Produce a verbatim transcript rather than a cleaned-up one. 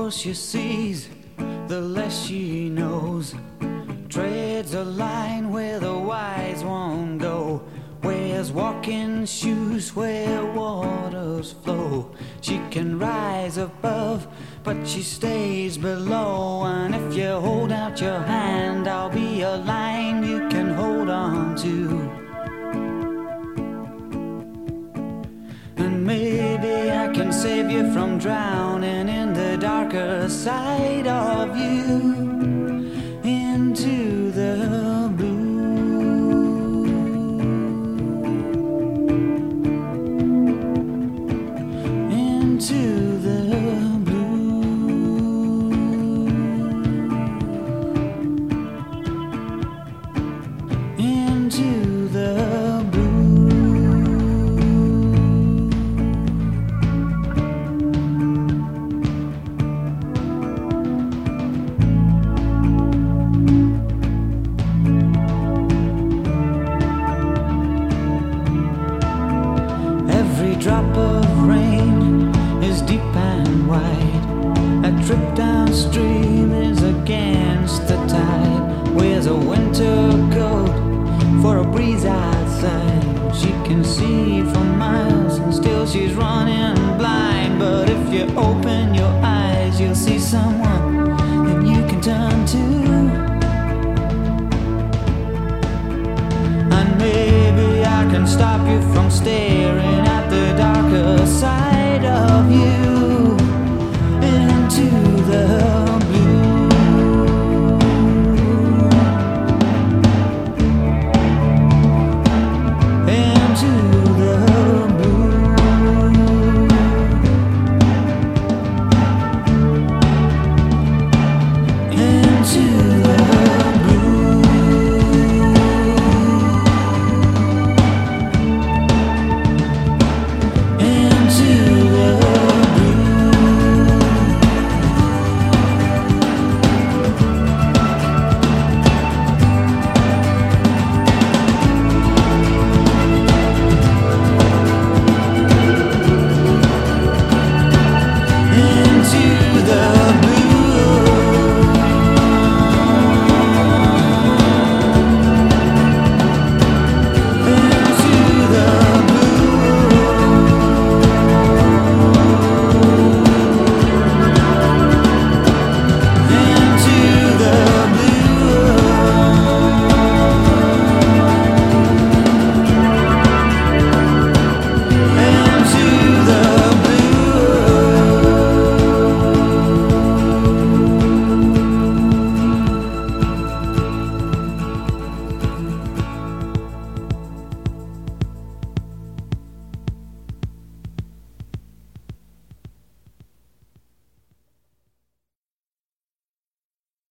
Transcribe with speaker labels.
Speaker 1: more she sees, the less she knows. Treads a line where the wise won't go. Wears walking shoes where waters flow. She can rise above, but she stays below. And if you hold out your hand, I'll be a line you can hold on to. And maybe I can save you from drowning in the darker side of you. Into the blue, into the blue, into the blue. Drop of rain is deep and wide. A trip downstream is against the tide. Wears a winter coat for a breeze outside. She can see for miles and still she's running blind. But if you open your eyes, you'll see someone that you can turn to. And maybe I can stop you from staring at the darker side of you. Into the